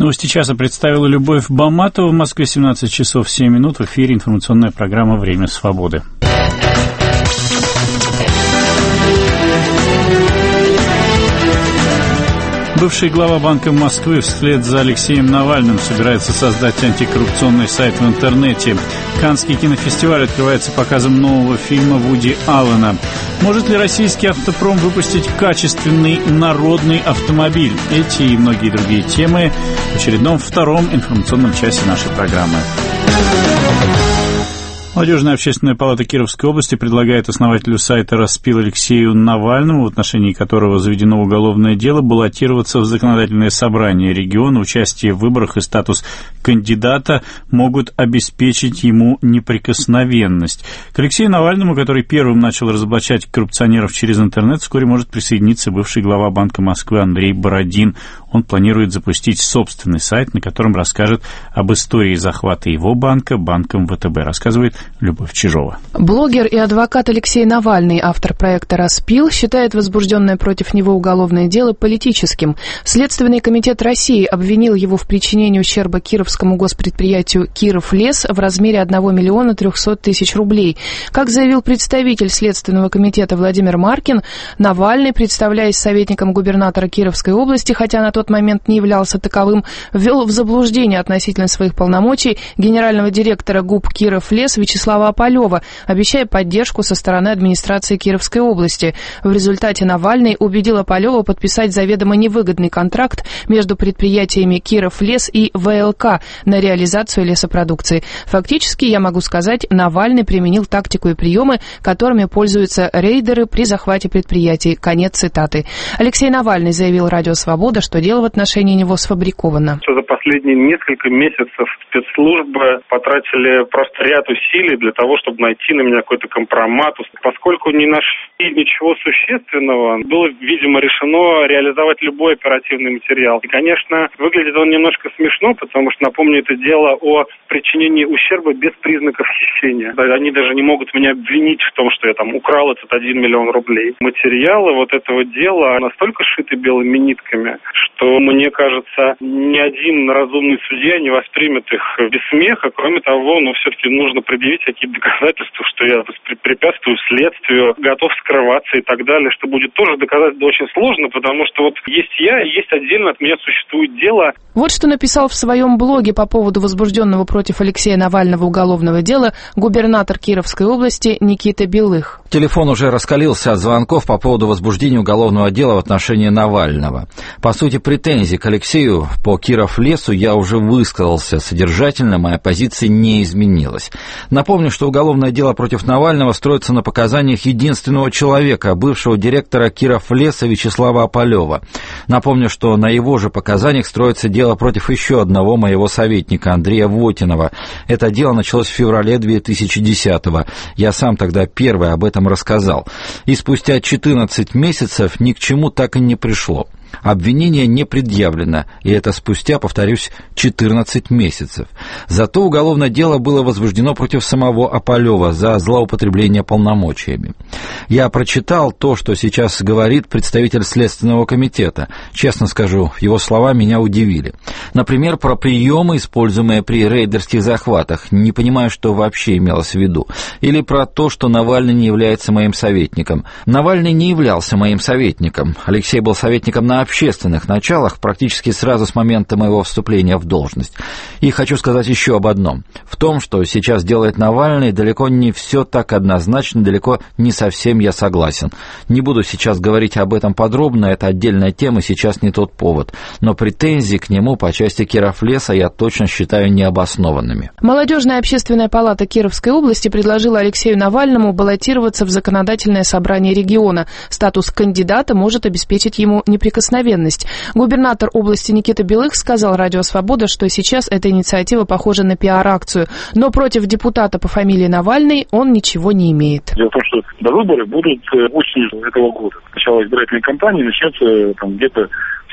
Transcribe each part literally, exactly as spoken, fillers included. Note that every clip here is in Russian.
Новости часа представила Любовь Баматова. В Москве семнадцать часов семь минут. В эфире информационная программа «Время свободы». Бывший глава Банка Москвы вслед за Алексеем Навальным собирается создать антикоррупционный сайт в интернете. Каннский кинофестиваль открывается показом нового фильма Вуди Аллена. Может ли российский автопром выпустить качественный народный автомобиль? Эти и многие другие темы в очередном втором информационном часе нашей программы. Молодежная общественная палата Кировской области предлагает основателю сайта «Распил» Алексею Навальному, в отношении которого заведено уголовное дело, баллотироваться в законодательное собрание региона. Участие в выборах и статус кандидата могут обеспечить ему неприкосновенность. К Алексею Навальному, который первым начал разоблачать коррупционеров через интернет, вскоре может присоединиться бывший глава Банка Москвы Андрей Бородин. Он планирует запустить собственный сайт, на котором расскажет об истории захвата его банка банком ВТБ, рассказывает Любовь Чижова. Блогер и адвокат Алексей Навальный, автор проекта «Распил», считает возбужденное против него уголовное дело политическим. Следственный комитет России обвинил его в причинении ущерба кировскому госпредприятию «Кировлес» в размере одного миллиона трехсот тысяч рублей. Как заявил представитель Следственного комитета Владимир Маркин, Навальный, представляясь советником губернатора Кировской области, хотя на тот момент не являлся таковым, ввел в заблуждение относительно своих полномочий генерального директора ГУП «Кировлес» Вячеслава Опалева, обещая поддержку со стороны администрации Кировской области. В результате Навальный убедил Опалева подписать заведомо невыгодный контракт между предприятиями «Кировлес» и ВЛК на реализацию лесопродукции. Фактически, я могу сказать, Навальный применил тактику и приемы, которыми пользуются рейдеры при захвате предприятий. Конец цитаты. Алексей Навальный заявил «Радио Свобода», что дело в отношении него сфабриковано. За последние несколько месяцев спецслужбы потратили просто ряд усилий для того, чтобы найти на меня какой-то компромат. Поскольку не нашли ничего существенного, было, видимо, решено реализовать любой оперативный материал. И, конечно, выглядит он немножко смешно, потому что, напомню, это дело о причинении ущерба без признаков хищения. Они даже не могут меня обвинить в том, что я там украл этот один миллион рублей. Материалы вот этого дела настолько шиты белыми нитками, что, мне кажется, ни один разумный судья не воспримет их без смеха. Кроме того, ну, все-таки нужно предъявить какие-то доказательства, что я препятствую следствию, готов скрываться и так далее, что будет тоже доказать очень сложно, потому что вот есть я, и есть отдельно от меня существует дело. Вот что написал в своем блоге по поводу возбужденного против Алексея Навального уголовного дела губернатор Кировской области Никита Белых. Телефон уже раскалился от звонков по поводу возбуждения уголовного дела в отношении Навального. По сути, претензий к Алексею по Кировлесу я уже высказался содержательно, моя позиция не изменилась. Напомню, что уголовное дело против Навального строится на показаниях единственного человека, бывшего директора Кировлеса Вячеслава Опалева. Напомню, что на его же показаниях строится дело против еще одного моего советника, Андрея Вотинова. Это дело началось в феврале две тысячи десятого. Я сам тогда первый об этом рассказал. И спустя четырнадцать месяцев ни к чему так и не пришло. Обвинение не предъявлено, и это спустя, повторюсь, четырнадцать месяцев. Зато уголовное дело было возбуждено против самого Опалева за злоупотребление полномочиями. Я прочитал то, что сейчас говорит представитель Следственного комитета. Честно скажу, его слова меня удивили. Например, про приемы, используемые при рейдерских захватах. Не понимаю, что вообще имелось в виду. Или про то, что Навальный не является моим советником. Навальный не являлся моим советником. Алексей был советником на общественных началах практически сразу с момента моего вступления в должность. И хочу сказать еще об одном. В том, что сейчас делает Навальный, далеко не все так однозначно, далеко не совсем я согласен. Не буду сейчас говорить об этом подробно, это отдельная тема, сейчас не тот повод. Но претензии к нему по части Кировлеса я точно считаю необоснованными. Молодежная общественная палата Кировской области предложила Алексею Навальному баллотироваться в законодательное собрание региона. Статус кандидата может обеспечить ему неприкосновенность. Губернатор области Никита Белых сказал «Радио Свобода», что сейчас эта инициатива похожа на пиар-акцию, но против депутата по фамилии Навальный он ничего не имеет. Дело в том, что до выборы будут осенью этого года. Начало избирательной кампании начнется там где-то в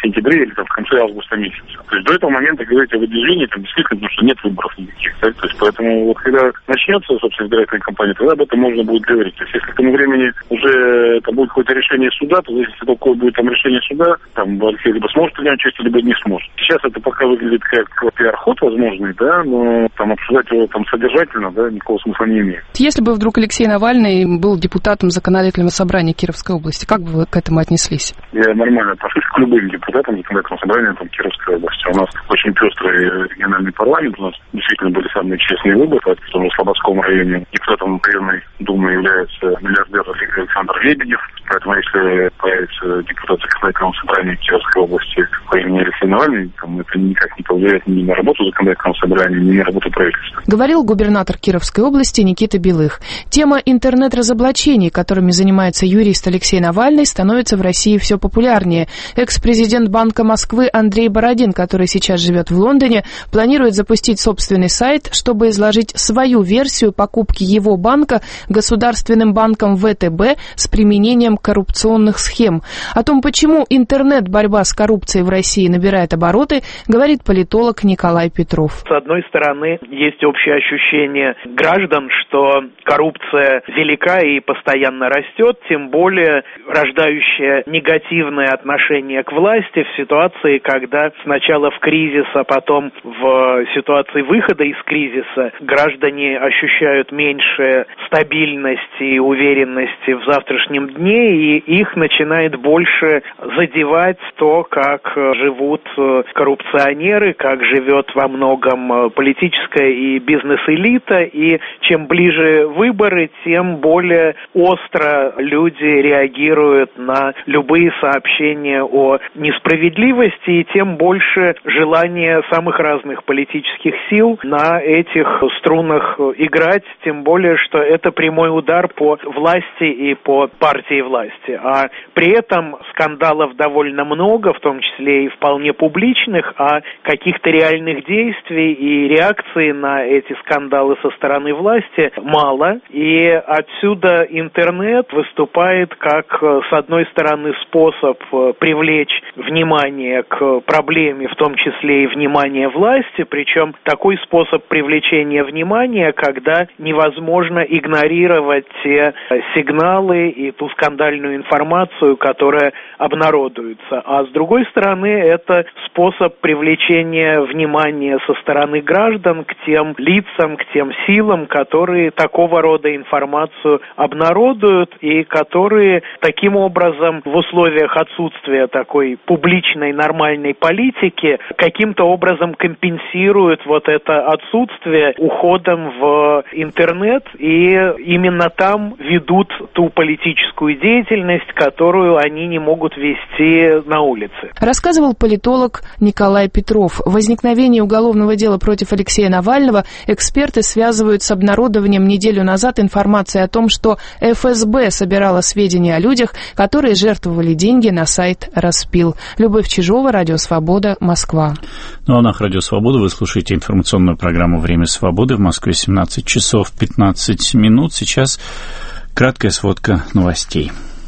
сентябре или там, в конце августа месяца. То есть до этого момента говорить о выдвижении, там действительно, потому что нет выборов никаких. Да? То есть поэтому вот когда начнется, собственно, избирательная кампания, тогда об этом можно будет говорить. То есть если к тому времени уже это будет какое-то решение суда, то если такое будет там решение суда, там Алексей либо сможет принять участие, либо не сможет. Сейчас это пока выглядит как пиар-ход возможный, да, но там обсуждать его там содержательно, да, никакого смысла не имеет. Если бы вдруг Алексей Навальный был депутатом Законодательного собрания Кировской области, как бы вы к этому отнеслись? Я нормально отношусь к любым депутатам Законодательного собрания там, Кировской области. У нас очень пестрый региональный парламент, у нас действительно были самые честные выборы, потому что в Слободском районе депутатом районной думы является миллиардер Александр Лебедев, поэтому если появится депутат Законодательного собрания Кировской области по имени Алексей Навальный, там, это никак не повлияет ни на работу Законодательного собрания, ни на работу правительства. Говорил губернатор Кировской области Никита Белых. Тема интернет-разоблачений, которыми занимается юрист Алексей Навальный, становится в России все популярнее. Экс-президент Банка Москвы Андрей Бородин, который сейчас живет в Лондоне, планирует запустить собственный сайт, чтобы изложить свою версию покупки его банка государственным банком вэ тэ бэ с применением коррупционных схем. О том, почему интернет-борьба с коррупцией в России набирает обороты, говорит политолог Николай Петров. С одной стороны, есть общее ощущение граждан, что коррупция велика и постоянно растет, тем более рождающая негативное отношение к власти в ситуации, когда сначала в кризис, а потом в ситуации выхода из кризиса граждане ощущают меньше стабильности и уверенности в завтрашнем дне, и их начинает больше задевать то, как живут коррупционеры, как живет во многом политическая и бизнес-элита, и чем ближе выборы, тем более остро люди реагируют на любые сообщения о несправедливости, и тем больше желания самых разных политических сил на этих струнах играть, тем более, что это прямой удар по власти и по партии власти. А при этом скандалов довольно много, в том числе и вполне публичных, а каких-то реальных действий и реакции на эти скандалы со стороны власти мало. И отсюда интернет выступает как, с одной стороны, способ привлечь внимание к проблеме, в том числе и внимание власти, причем такой способ привлечения внимания, когда невозможно игнорировать те сигналы и ту скандальную информацию, которая обнародуется. А с другой стороны, это способ привлечения внимания со стороны граждан к тем лицам, к тем силам, которые такого рода информацию обнародуют и которые таким образом в условиях отсутствия такой публичной нормальной политики каким-то образом компенсируют вот это отсутствие уходом в интернет, и именно там ведут ту политическую деятельность, которую они не могут вести на улице. Рассказывал политолог Николай Петров. Возникновение уголовного дела против Алексея Навального эксперты связывают с обнародованием неделю назад информации о том, что эф эс бэ собирала сведения о людях, которые жертвовали деньги на сайт «Распил». Любовь Чижова, Радио Свобода, Москва. На волнах Радио Свобода вы слушаете информационную программу «Время свободы». В Москве семнадцать часов пятнадцать минут. Сейчас краткая сводка новостей.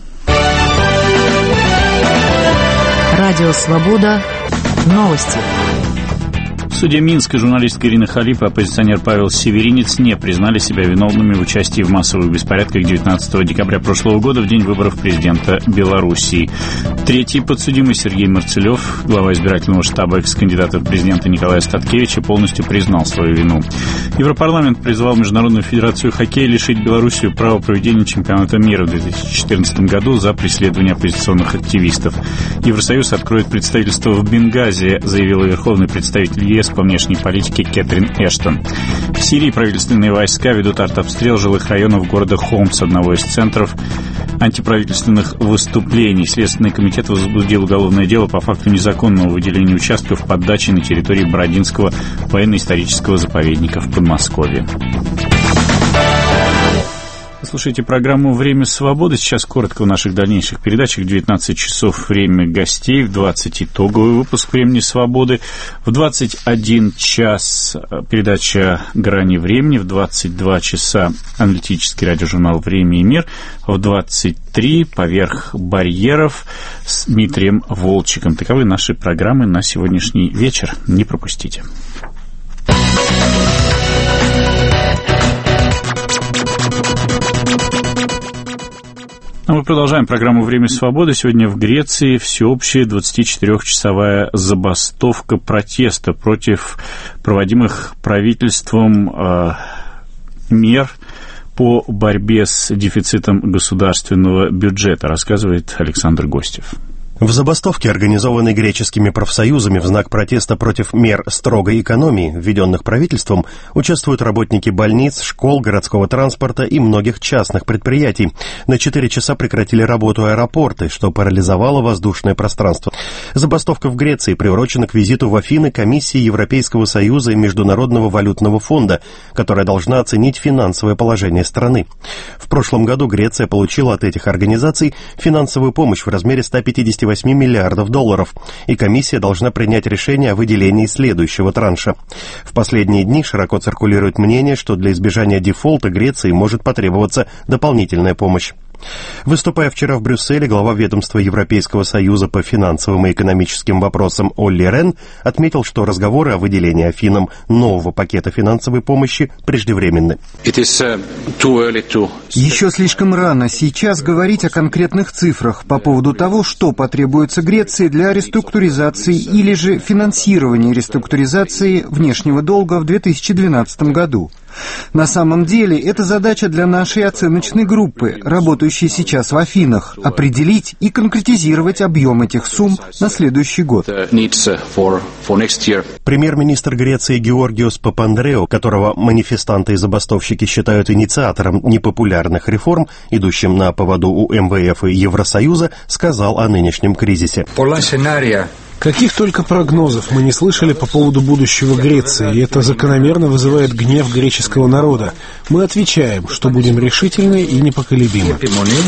Радио Свобода. Новости. В суде Минска журналистка Ирина Халиф и оппозиционер Павел Северинец не признали себя виновными в участии в массовых беспорядках девятнадцатого декабря прошлого года, в день выборов президента Белоруссии. Третий подсудимый Сергей Марцелев, глава избирательного штаба экс-кандидата в президенты Николая Статкевича, полностью признал свою вину. Европарламент призвал Международную федерацию хоккея лишить Белоруссию права проведения чемпионата мира в две тысячи четырнадцатом году за преследование оппозиционных активистов. Евросоюз откроет представительство в Бенгази, заявила верховный представитель ЕС по внешней политике Кэтрин Эштон. В Сирии правительственные войска ведут артобстрел жилых районов города Хомс, одного из центров антиправительственных выступлений. Следственный комитет возбудил уголовное дело по факту незаконного выделения участков под дачей на территории Бородинского военно-исторического заповедника в Подмосковье. слушаете программу «Время свободы». Сейчас коротко в наших дальнейших передачах. В девятнадцать часов время гостей, в двадцать итоговый выпуск «Времени свободы». В двадцать один час передача «Грани времени». В двадцать два часа аналитический радиожурнал «Время и мир». В двадцать три «Поверх барьеров» с Дмитрием Волчиком. Таковы наши программы на сегодняшний вечер. Не пропустите. А мы продолжаем программу «Время свободы». Сегодня в Греции всеобщая двадцатичетырёхчасовая забастовка протеста против проводимых правительством э, мер по борьбе с дефицитом государственного бюджета, рассказывает Александр Гостев. В забастовке, организованной греческими профсоюзами в знак протеста против мер строгой экономии, введенных правительством, участвуют работники больниц, школ, городского транспорта и многих частных предприятий. На четыре часа прекратили работу аэропорты, что парализовало воздушное пространство. Забастовка в Греции приурочена к визиту в Афины комиссии Европейского Союза и Международного валютного фонда, которая должна оценить финансовое положение страны. В прошлом году Греция получила от этих организаций финансовую помощь в размере ста пятидесяти восьми миллиардов долларов, и комиссия должна принять решение о выделении следующего транша. В последние дни широко циркулирует мнение, что для избежания дефолта Греции может потребоваться дополнительная помощь. Выступая вчера в Брюсселе, глава ведомства Европейского Союза по финансовым и экономическим вопросам Олли Рен отметил, что разговоры о выделении Афинам нового пакета финансовой помощи преждевременны. Еще слишком рано сейчас говорить о конкретных цифрах по поводу того, что потребуется Греции для реструктуризации или же финансирования реструктуризации внешнего долга в две тысячи двенадцатом году. На самом деле, это задача для нашей оценочной группы, работающей сейчас в Афинах, определить и конкретизировать объем этих сумм на следующий год. Премьер-министр Греции Георгиос Папандреou, которого манифестанты и забастовщики считают инициатором непопулярных реформ, идущим на поводу у эм вэ эф и Евросоюза, сказал о нынешнем кризисе. Каких только прогнозов мы не слышали по поводу будущего Греции, и это закономерно вызывает гнев греческого народа. Мы отвечаем, что будем решительны и непоколебимы.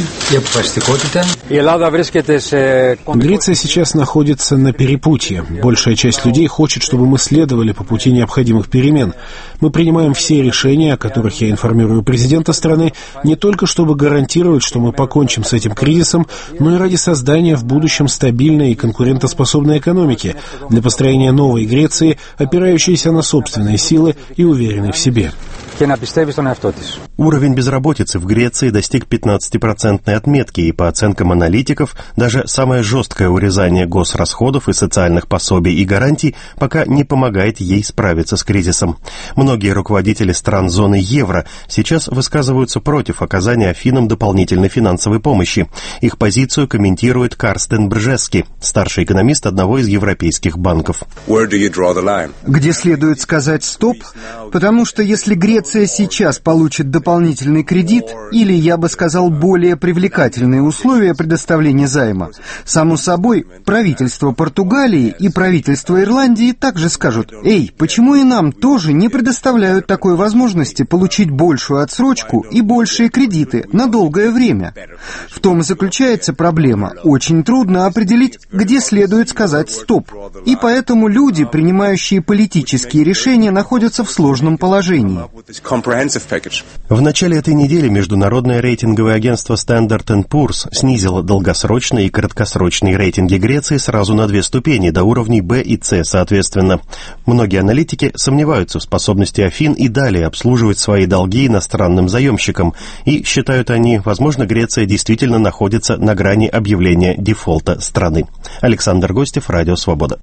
Греция сейчас находится на перепутье. Большая часть людей хочет, чтобы мы следовали по пути необходимых перемен. Мы принимаем все решения, о которых я информирую президента страны, не только чтобы гарантировать, что мы покончим с этим кризисом, но и ради создания в будущем стабильной и конкурентоспособной экономики, для построения новой Греции, опирающейся на собственные силы и уверенной в себе. Уровень безработицы в Греции достиг пятнадцатипроцентной отметки, и по оценкам аналитиков, даже самое жесткое урезание госрасходов и социальных пособий и гарантий пока не помогает ей справиться с кризисом. Многие руководители стран зоны евро сейчас высказываются против оказания Афинам дополнительной финансовой помощи. Их позицию комментирует Карстен Бржески, старший экономист одного из европейских банков. Где следует сказать «стоп», потому что если Греция сейчас получит дополнительный кредит, или, я бы сказал, более привлекательные условия предоставления займа, само собой, правительство Португалии и правительство Ирландии также скажут: «Эй, почему и нам тоже не предоставляют такой возможности получить большую отсрочку и большие кредиты на долгое время?» В том и заключается проблема. Очень трудно определить, где следует сказать «стоп». И поэтому люди, принимающие политические решения, находятся в сложном положении. В начале этой недели международное рейтинговое агентство Standard энд Poor's снизило долгосрочные и краткосрочные рейтинги Греции сразу на две ступени, до уровней Б и С, соответственно. Многие аналитики сомневаются в способности Афин и далее обслуживать свои долги иностранным заемщикам, и считают они, возможно, Греция действительно находится на грани объявления дефолта страны. Александр Гостев, Радио Свобода.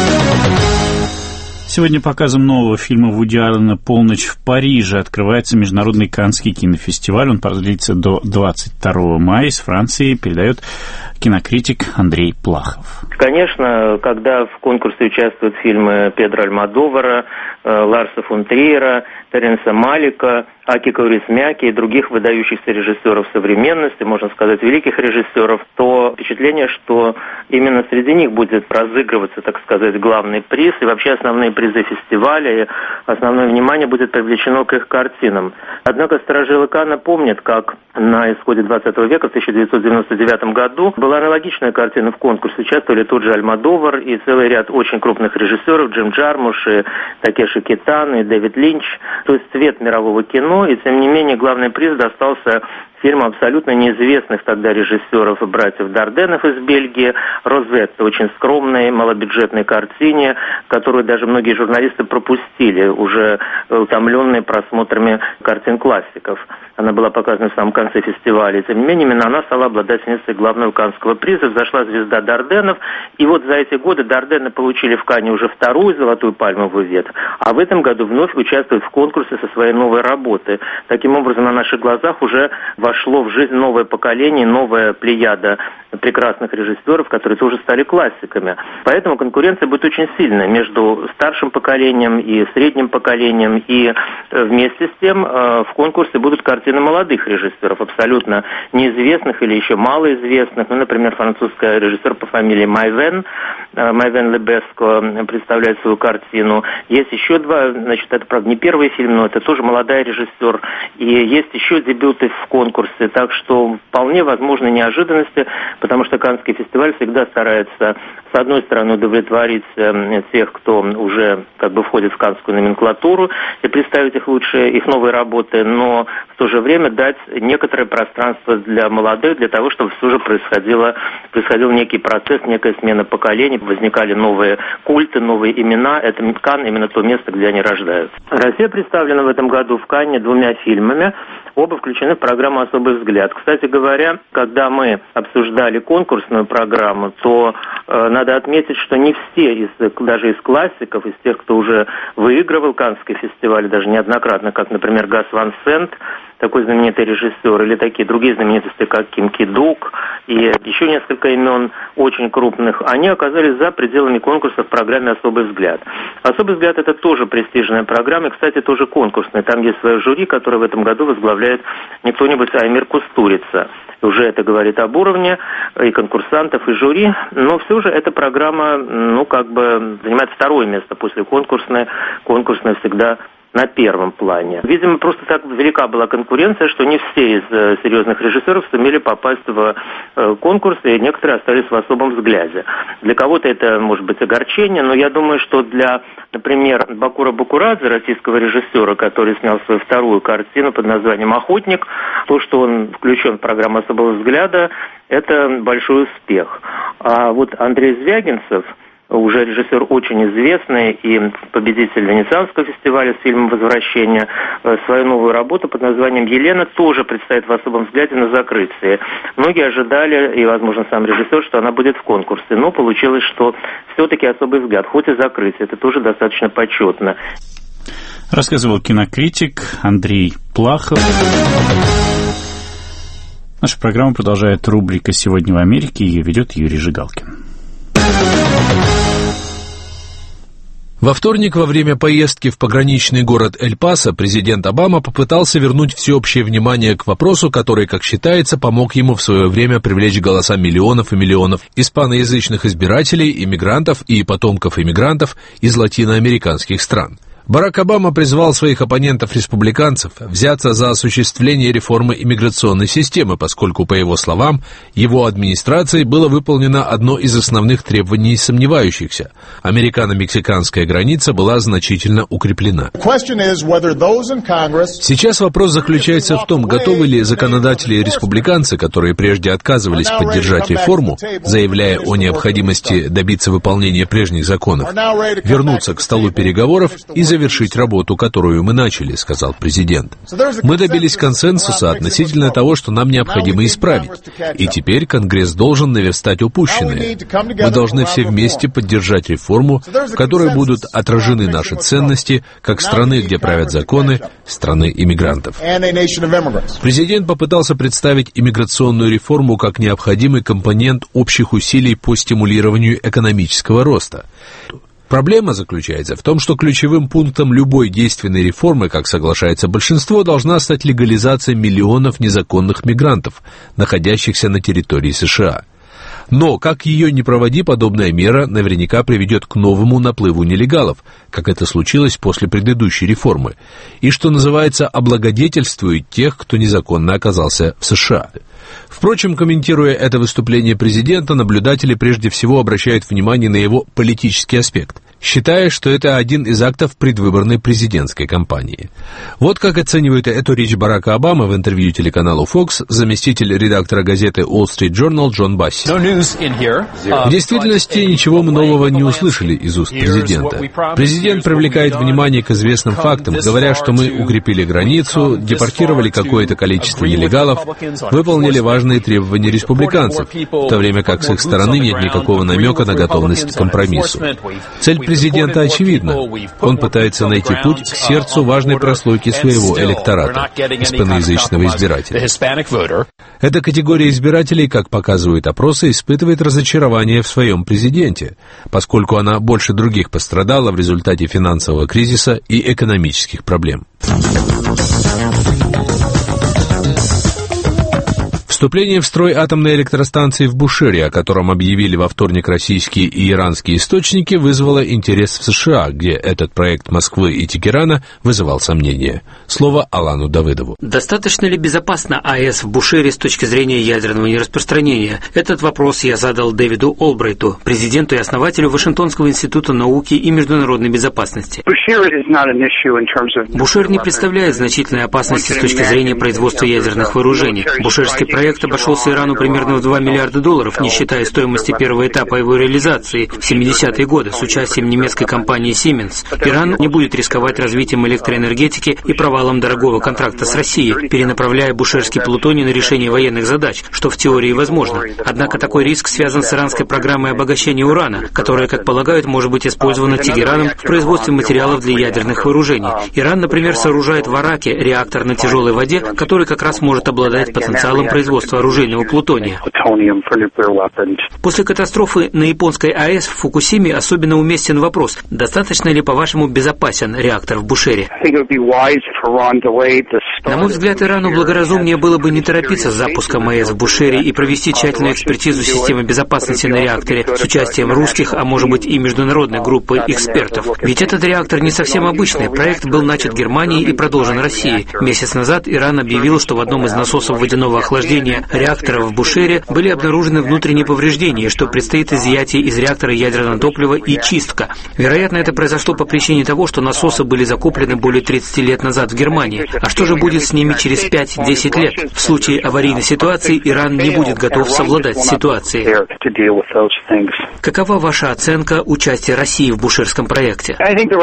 Сегодня показом нового фильма Вуди Аллена «Полночь в Париже» открывается Международный Каннский кинофестиваль. Он продлится до двадцать второго мая. Из Франции передает кинокритик Андрей Плахов. Конечно, когда в конкурсе участвуют фильмы Педро Альмодовара, Ларса фон Триера, Теренса Малика, Аки Каурисмяки и других выдающихся режиссеров современности, можно сказать, великих режиссеров, то впечатление, что именно среди них будет разыгрываться, так сказать, главный приз, и вообще основные призы фестиваля, и основное внимание будет привлечено к их картинам. Однако сторожилы Канна помнят, как на исходе двадцатого века, в тысяча девятьсот девяносто девятом году, была аналогичная картина в конкурсе. Участвовали тот же Альмодовар и целый ряд очень крупных режиссеров, Джим Джармуш, и Такеши Китано, и Дэвид Линч. То есть цвет мирового кино, и тем не менее главный приз достался фильм абсолютно неизвестных тогда режиссеров и братьев Дарденов из Бельгии, «Розетта», очень скромной, малобюджетной картине, которую даже многие журналисты пропустили, уже утомленные просмотрами картин классиков. Она была показана в самом конце фестиваля. И, тем не менее, именно она стала обладательницей главного Каннского приза. Взошла звезда Дарденов. И вот за эти годы Дардены получили в Канне уже вторую золотую пальмовую ветвь. А в этом году вновь участвуют в конкурсе со своей новой работой. Таким образом, на наших глазах уже вошло в жизнь новое поколение, новая плеяда прекрасных режиссеров, которые тоже стали классиками. Поэтому конкуренция будет очень сильная между старшим поколением и средним поколением. И вместе с тем в конкурсе будут картины молодых режиссеров, абсолютно неизвестных или еще малоизвестных. Ну, например, французский режиссер по фамилии Майвен, Майвен Лебеско представляет свою картину. Есть еще два, значит, это, правда, не первый фильм, но это тоже молодой режиссер. И есть еще дебюты в конкурсе, так что вполне возможны неожиданности, потому что Каннский фестиваль всегда старается, с одной стороны, удовлетворить тех, кто уже как бы входит в каннскую номенклатуру, и представить их лучшие, их новые работы, но в то же время дать некоторое пространство для молодых, для того, чтобы все же происходило, происходил некий процесс, некая смена поколений, возникали новые культы, новые имена. Это Канн именно то место, где они рождаются. Россия представлена в этом году в Канне двумя фильмами. Оба включены в программу «Особый взгляд». Кстати говоря, когда мы обсуждали конкурсную программу, то э, надо отметить, что не все, из, даже из классиков, из тех, кто уже выигрывал Каннский фестиваль, даже неоднократно, как, например, Гас Ван Сент, такой знаменитый режиссер, или такие другие знаменитости, как Ким Ки Дук, и еще несколько имен очень крупных, они оказались за пределами конкурса в программе «Особый взгляд». «Особый взгляд» — это тоже престижная программа, и, кстати, тоже конкурсная. Там есть свое жюри, которое в этом году возглавляет не кто-нибудь, а Эмир Кустурица. Уже это говорит об уровне и конкурсантов, и жюри, но все же эта программа, ну, как бы занимает второе место после конкурсной. Конкурсная всегда на первом плане. Видимо, просто так велика была конкуренция, что не все из э, серьезных режиссеров сумели попасть в э, конкурс, и некоторые остались в особом взгляде. Для кого-то это может быть огорчение, но я думаю, что для, например, Бакура Бакурадзе, российского режиссера, который снял свою вторую картину под названием «Охотник», то, что он включен в программу особого взгляда, это большой успех. А вот Андрей Звягинцев, уже режиссер очень известный и победитель Венецианского фестиваля с фильмом «Возвращение», свою новую работу под названием «Елена» тоже предстоит в особом взгляде на закрытии. Многие ожидали, и, возможно, сам режиссер, что она будет в конкурсе, но получилось, что все-таки особый взгляд, хоть и закрытие, это тоже достаточно почетно. Рассказывал кинокритик Андрей Плахов. Наша программа продолжает рубрика «Сегодня в Америке». Ее ведет Юрий Жигалкин. Во вторник, во время поездки в пограничный город Эль-Пасо, президент Обама попытался вернуть всеобщее внимание к вопросу, который, как считается, помог ему в свое время привлечь голоса миллионов и миллионов испаноязычных избирателей, иммигрантов и потомков иммигрантов из латиноамериканских стран. Барак Обама призвал своих оппонентов-республиканцев взяться за осуществление реформы иммиграционной системы, поскольку, по его словам, его администрацией было выполнено одно из основных требований сомневающихся. Американо-мексиканская граница была значительно укреплена. Сейчас вопрос заключается в том, готовы ли законодатели и республиканцы, которые прежде отказывались поддержать реформу, заявляя о необходимости добиться выполнения прежних законов, вернуться к столу переговоров и завершить работу, которую мы начали, сказал президент. Мы добились консенсуса относительно того, что нам необходимо исправить. И теперь Конгресс должен наверстать упущенное. Мы должны все вместе поддержать реформу, в которой будут отражены наши ценности, как страны, где правят законы, страны иммигрантов. Президент попытался представить иммиграционную реформу как необходимый компонент общих усилий по стимулированию экономического роста. Проблема заключается в том, что ключевым пунктом любой действенной реформы, как соглашается большинство, должна стать легализация миллионов незаконных мигрантов, находящихся на территории США. Но, как ее ни проводи, подобная мера наверняка приведет к новому наплыву нелегалов, как это случилось после предыдущей реформы, и, что называется, облагодетельствует тех, кто незаконно оказался в США. Впрочем, комментируя это выступление президента, наблюдатели прежде всего обращают внимание на его политический аспект, считая, что это один из актов предвыборной президентской кампании. Вот как оценивает эту речь Барака Обамы в интервью телеканалу Fox заместитель редактора газеты Wall Street Journal Джон Басси. В действительности ничего мы нового не услышали из уст президента. Президент привлекает внимание к известным фактам, говоря, что мы укрепили границу, депортировали какое-то количество нелегалов, выполнили важные требования республиканцев, в то время как с их стороны нет никакого намека на готовность к компромиссу. Цель президента очевидна. Он пытается найти путь к сердцу важной прослойки своего электората, испаноязычного избирателя. Эта категория избирателей, как показывают опросы, испытывает разочарование в своем президенте, поскольку она больше других пострадала в результате финансового кризиса и экономических проблем. Вступление в строй атомной электростанции в Бушере, о котором объявили во вторник российские и иранские источники, вызвало интерес в США, где этот проект Москвы и Тегерана вызывал сомнения. Слово Алану Давыдову. Достаточно ли безопасно АЭС в Бушере с точки зрения ядерного нераспространения? Этот вопрос я задал Дэвиду Олбрайту, президенту и основателю Вашингтонского института науки и международной безопасности. Бушер не представляет значительной опасности с точки зрения производства ядерных вооружений. Бушерский проект обошелся Ирану примерно в два миллиарда долларов, не считая стоимости первого этапа его реализации в семидесятые годы с участием немецкой компании Siemens. Иран не будет рисковать развитием электроэнергетики и провалом дорогого контракта с Россией, перенаправляя бушерский плутоний на решение военных задач, что в теории возможно. Однако такой риск связан с иранской программой обогащения урана, которая, как полагают, может быть использована Тегераном в производстве материалов для ядерных вооружений. Иран, например, сооружает в Араке реактор на тяжелой воде, который как раз может обладать потенциалом производства оружейного плутония. После катастрофы на японской АЭС в Фукусиме особенно уместен вопрос, достаточно ли, по-вашему, безопасен реактор в Бушере? На мой взгляд, Ирану благоразумнее было бы не торопиться с запуском АЭС в Бушере и провести тщательную экспертизу системы безопасности на реакторе с участием русских, а может быть и международной группы экспертов. Ведь этот реактор не совсем обычный. Проект был начат Германией и продолжен Россией. Месяц назад Иран объявил, что в одном из насосов водяного охлаждения реактора в Бушере были обнаружены внутренние повреждения, что предстоит изъятие из реактора ядерного топлива и чистка. Вероятно, это произошло по причине того, что насосы были закуплены более тридцати лет назад в Германии. А что же будет с ними через пять-десять лет? В случае аварийной ситуации Иран не будет готов совладать с ситуацией. Какова ваша оценка участия России в бушерском проекте?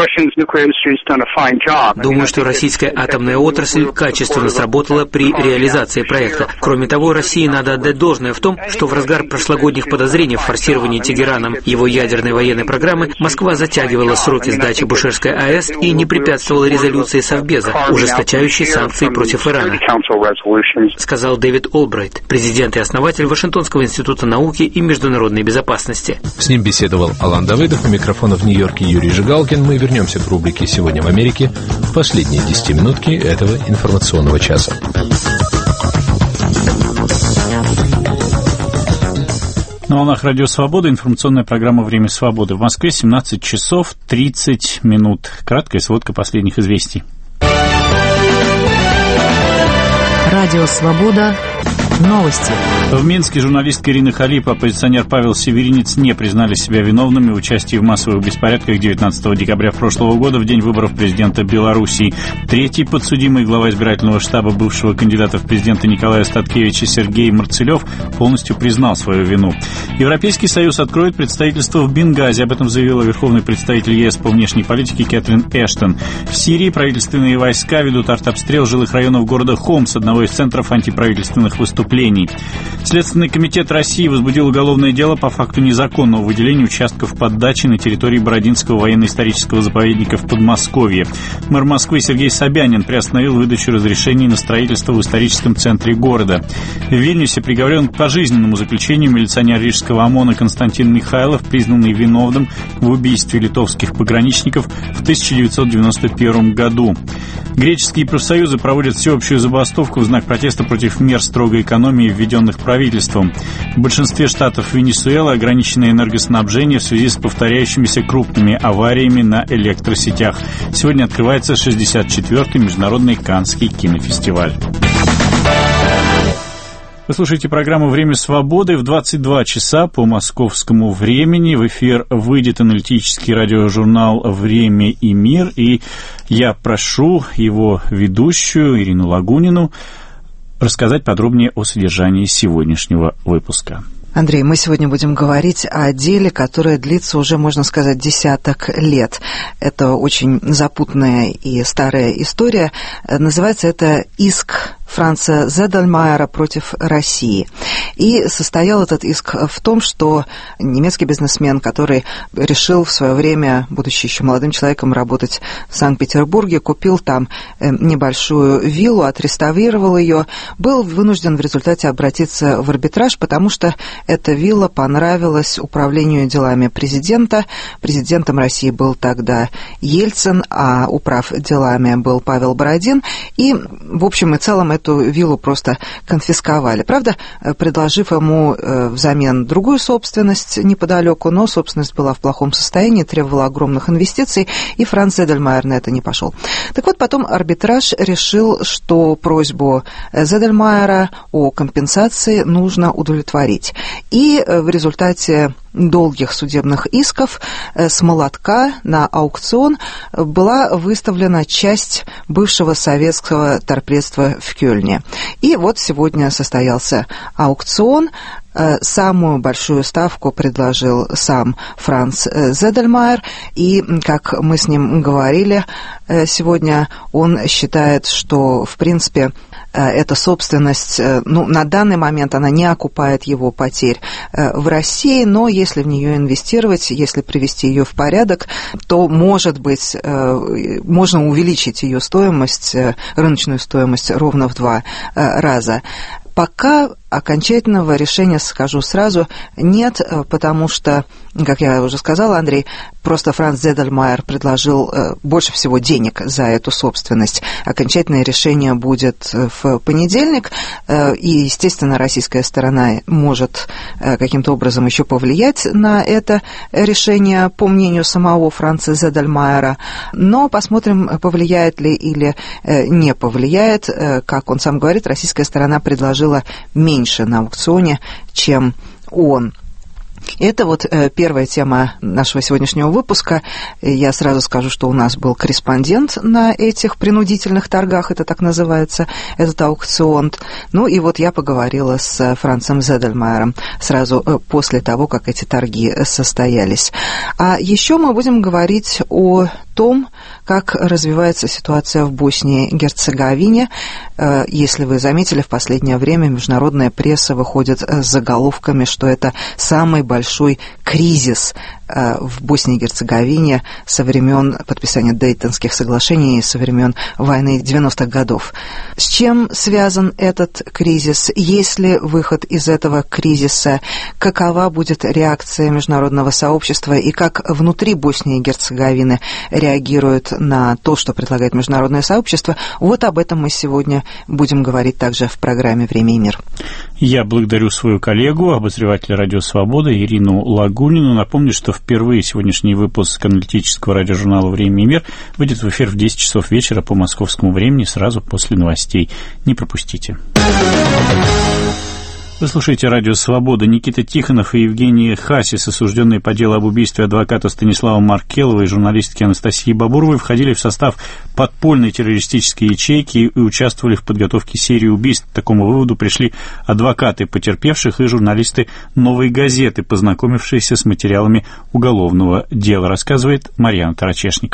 Думаю, что российская атомная отрасль качественно сработала при реализации проекта. Кроме того, России надо отдать должное в том, что в разгар прошлогодних подозрений в форсировании Тегераном его ядерной военной программы Москва затягивала сроки сдачи Бушерской АЭС и не препятствовала резолюции Совбеза, ужесточающей санкции против Ирана, сказал Дэвид Олбрайт, президент и основатель Вашингтонского института науки и международной безопасности. С ним беседовал Алан Давыдов, у микрофона в Нью-Йорке Юрий Жигалкин. Мы вернемся к рубрике «Сегодня в Америке» в последние десятиминутки этого информационного часа. На волнах Радио Свобода информационная программа «Время свободы». В Москве семнадцать часов тридцать минут. Краткая сводка последних известий. Радио Свобода. Новости. В Минске журналистка Ирина Халип и оппозиционер Павел Северинец не признали себя виновными в участии в массовых беспорядках девятнадцатого декабря прошлого года в день выборов президента Белоруссии. Третий подсудимый, глава избирательного штаба бывшего кандидата в президенты Николая Статкевича Сергей Марцелев, полностью признал свою вину. Европейский Союз откроет представительство в Бенгази. Об этом заявила верховный представитель ЕС по внешней политике Кэтрин Эштон. В Сирии правительственные войска ведут артобстрел жилых районов города Хомс, одного из центров антиправительственных выступлений преступлений. Следственный комитет России возбудил уголовное дело по факту незаконного выделения участков под дачи на территории Бородинского военно-исторического заповедника в Подмосковье. Мэр Москвы Сергей Собянин приостановил выдачу разрешений на строительство в историческом центре города. В Вильнюсе приговорен к пожизненному заключению милиционер Рижского ОМОНа Константин Михайлов, признанный виновным в убийстве литовских пограничников в тысяча девятьсот девяносто первом году. Греческие профсоюзы проводят всеобщую забастовку в знак протеста против мер строгой экономии, введенных правительством. В большинстве штатов Венесуэлы ограничено энергоснабжение в связи с повторяющимися крупными авариями на электросетях. Сегодня открывается шестьдесят четвёртый международный Каннский кинофестиваль. Вы слушаете программу «Время свободы». В двадцать два часа по московскому времени в эфир выйдет аналитический радиожурнал «Время и мир». И я прошу его ведущую Ирину Лагунину рассказать подробнее о содержании сегодняшнего выпуска. Андрей, мы сегодня будем говорить о деле, которое длится уже, можно сказать, десяток лет. Это очень запутанная и старая история. Называется это «Иск Франца Зедельмайера против России». И состоял этот иск в том, что немецкий бизнесмен, который решил в свое время, будучи еще молодым человеком, работать в Санкт-Петербурге, купил там небольшую виллу, отреставрировал ее, был вынужден в результате обратиться в арбитраж, потому что эта вилла понравилась управлению делами президента. Президентом России был тогда Ельцин, а управ делами был Павел Бородин. И, в общем и целом, эту виллу просто конфисковали. Правда, предложив ему взамен другую собственность неподалеку, но собственность была в плохом состоянии, требовала огромных инвестиций, и Франц Зедельмайер на это не пошел. Так вот, потом арбитраж решил, что просьбу Зедельмайера о компенсации нужно удовлетворить. И в результате долгих судебных исков с молотка на аукцион была выставлена часть бывшего советского торпедства в Кёльне. И вот сегодня состоялся аукцион. Самую большую ставку предложил сам Франц Зедельмайер, и, как мы с ним говорили сегодня, он считает, что, в принципе, эта собственность, ну, на данный момент она не окупает его потерь в России, но если в нее инвестировать, если привести ее в порядок, то, может быть, можно увеличить ее стоимость, рыночную стоимость ровно в два раза. Пока окончательного решения, скажу сразу, нет, потому что, как я уже сказала, Андрей, просто Франц Зедельмайер предложил больше всего денег за эту собственность. Окончательное решение будет в понедельник, и, естественно, российская сторона может каким-то образом еще повлиять на это решение, по мнению самого Франца Зедельмайера, но посмотрим, повлияет ли или не повлияет. Как он сам говорит, российская сторона предложила меньше меньше на аукционе, чем он. Это вот первая тема нашего сегодняшнего выпуска. Я сразу скажу, что у нас был корреспондент на этих принудительных торгах, это так называется, этот аукцион. Ну и вот я поговорила с Францем Зедельмайером сразу после того, как эти торги состоялись. А еще мы будем говорить о том, как развивается ситуация в Боснии и Герцеговине. Если вы заметили, в последнее время международная пресса выходит с заголовками, что это самый большой кризис в Боснии и Герцеговине со времен подписания Дейтонских соглашений, со времен войны девяностых годов. С чем связан этот кризис? Есть ли выход из этого кризиса? Какова будет реакция международного сообщества и как внутри Боснии и Герцеговины реагируют на то, что предлагает международное сообщество? Вот об этом мы сегодня будем говорить также в программе «Время и мир». Я благодарю свою коллегу, обозревателя «Радио Свобода» Ирину Лагунину. Напомню, что впервые сегодняшний выпуск аналитического радиожурнала «Время и мир» выйдет в эфир в десять часов вечера по московскому времени, сразу после новостей. Не пропустите. Вы слушаете «Радио Свобода». Никита Тихонов и Евгений Хасис, осужденные по делу об убийстве адвоката Станислава Маркелова и журналистки Анастасии Бабуровой, входили в состав подпольной террористической ячейки и участвовали в подготовке серии убийств. К такому выводу пришли адвокаты потерпевших и журналисты «Новой газеты», познакомившиеся с материалами уголовного дела, рассказывает Марьяна Тарачешникова.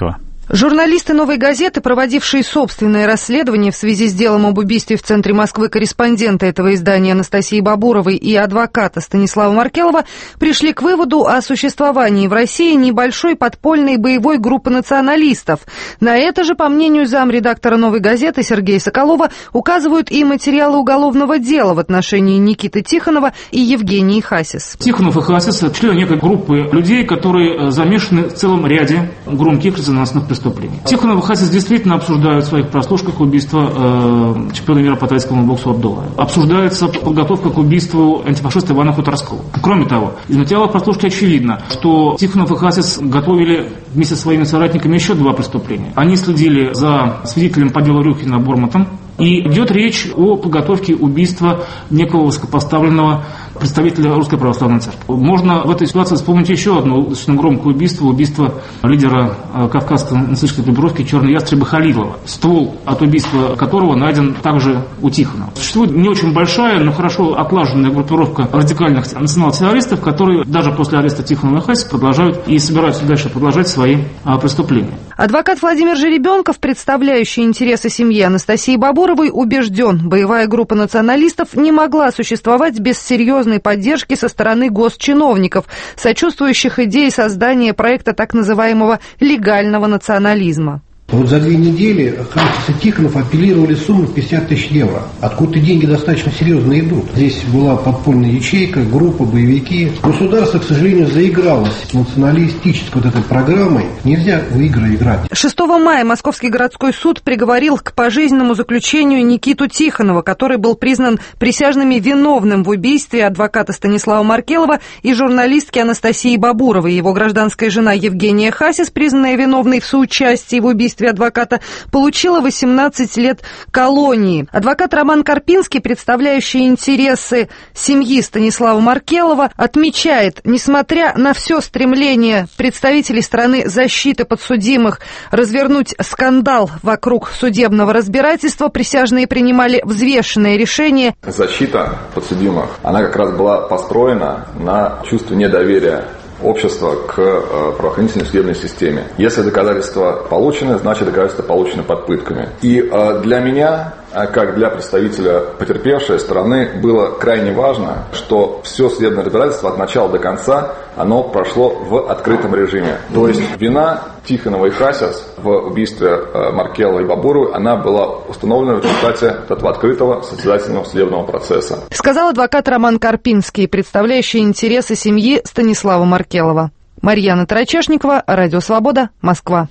Журналисты «Новой газеты», проводившие собственное расследование в связи с делом об убийстве в центре Москвы корреспондента этого издания Анастасии Бабуровой и адвоката Станислава Маркелова, пришли к выводу о существовании в России небольшой подпольной боевой группы националистов. На это же, по мнению замредактора «Новой газеты» Сергея Соколова, указывают и материалы уголовного дела в отношении Никиты Тихонова и Евгении Хасис. Тихонов и Хасис – члены некой группы людей, которые замешаны в целом ряде громких резонансных преступлений. Тихонов и Хасис действительно обсуждают в своих прослушках убийство э, чемпиона мира по тайскому боксу Абдуллая. Обсуждается подготовка к убийству антифашиста Ивана Хуторского. Кроме того, из материала прослушки очевидно, что Тихонов и Хасис готовили вместе со своими соратниками еще два преступления. Они следили за свидетелем по делу Рюхина Борматом. И идет речь о подготовке убийства некого высокопоставленного представителя Русской Православной Церкви. Можно в этой ситуации вспомнить еще одно достаточно громкое убийство, убийство лидера кавказской нацистской группировки «Черный ястреб» Халилова, ствол от убийства которого найден также у Тихонова. Существует не очень большая, но хорошо отлаженная группировка радикальных национал-террористов, которые даже после ареста Тихонова и Хасиса продолжают и собираются дальше продолжать свои а, преступления. Адвокат Владимир Жеребенков, представляющий интересы семьи Анастасии Бабуровой, убежден, боевая группа националистов не могла существовать без серьезной поддержки со стороны госчиновников, сочувствующих идее создания проекта так называемого легального национализма. Вот за две недели Хасис и Тихонов апеллировали сумму в пятьдесят тысяч евро. Откуда деньги достаточно серьезно идут. Здесь была подпольная ячейка, группа, боевики. Государство, к сожалению, заигралось с националистической вот этой программой. Нельзя в игры играть. шестого мая Московский городской суд приговорил к пожизненному заключению Никиту Тихонова, который был признан присяжными виновным в убийстве адвоката Станислава Маркелова и журналистки Анастасии Бабуровой. Его гражданская жена Евгения Хасис, признанная виновной в соучастии в убийстве адвоката, получила восемнадцать лет колонии. Адвокат Роман Карпинский, представляющий интересы семьи Станислава Маркелова, отмечает, несмотря на все стремление представителей стороны защиты подсудимых развернуть скандал вокруг судебного разбирательства, присяжные принимали взвешенное решение. Защита подсудимых, она как раз была построена на чувстве недоверия общества к э, правоохранительной судебной системе. Если доказательства получены, значит доказательства получены под пытками. И э, для меня, э, как для представителя потерпевшей стороны, было крайне важно, что все судебное разбирательство от начала до конца, оно прошло в открытом режиме. То есть вина Тихонова и Хасис в убийстве э, Маркелова и Бабуровой, она была установлена в результате этого открытого состязательного судебного процесса. Сказал адвокат Роман Карпинский, представляющий интересы семьи Станислава Маркелова. Марьяна Тарачешникова, Радио Свобода, Москва.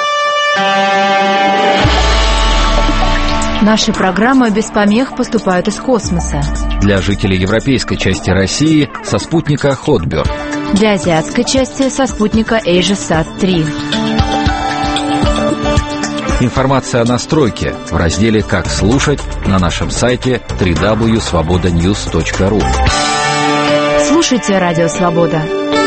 Наши программы без помех поступают из космоса. Для жителей европейской части России со спутника Хотберг. Для азиатской части со спутника AsiaSat три. Информация о настройке в разделе «Как слушать» на нашем сайте дабл ю дабл ю дабл ю точка свобода ньюс точка ру. Слушайте Радио Свобода.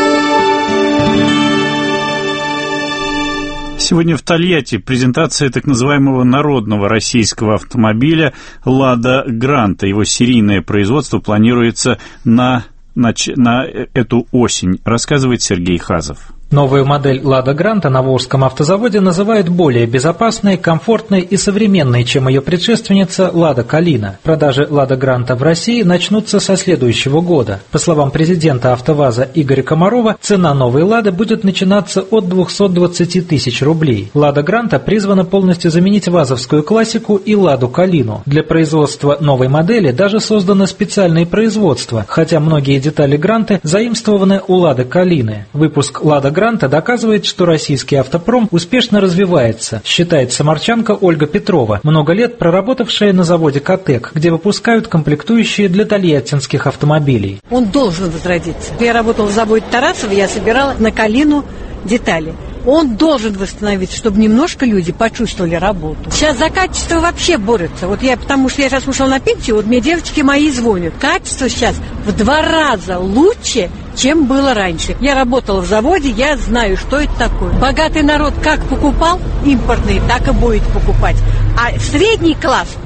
Сегодня в Тольятти презентация так называемого народного российского автомобиля «Лада Гранта». Его серийное производство планируется на, на, на эту осень, рассказывает Сергей Хазов. Новую модель «Лада Гранта» на Волжском автозаводе называют более безопасной, комфортной и современной, чем ее предшественница «Лада Калина». Продажи «Лада Гранта» в России начнутся со следующего года. По словам президента «АвтоВАЗа» Игоря Комарова, цена новой «Лады» будет начинаться от двухсот двадцати тысяч рублей. «Лада Гранта» призвана полностью заменить вазовскую классику и «Ладу Калину». Для производства новой модели даже создано специальное производство, хотя многие детали «Гранты» заимствованы у «Лады Калины». Выпуск «Лада Гранта» Гранта доказывает, что российский автопром успешно развивается, считает самарчанка Ольга Петрова, много лет проработавшая на заводе «Котек», где выпускают комплектующие для тольяттинских автомобилей. Он должен возродиться. Я работала в заводе Тарасова, я собирала на Калину детали. Он должен восстановиться, чтобы немножко люди почувствовали работу. Сейчас за качество вообще борются. Вот я, потому что я сейчас ушла на пенсию, вот мне девочки мои звонят. Качество сейчас в два раза лучше, чем было раньше. Я работала в заводе, я знаю, что это такое. Богатый народ как покупал импортный, так и будет покупать. А средний класс